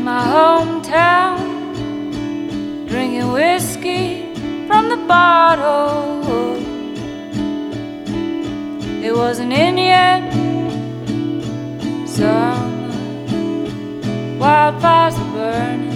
my hometown, drinking whiskey from the bottle. It was an Indian summer, wildfires were burning.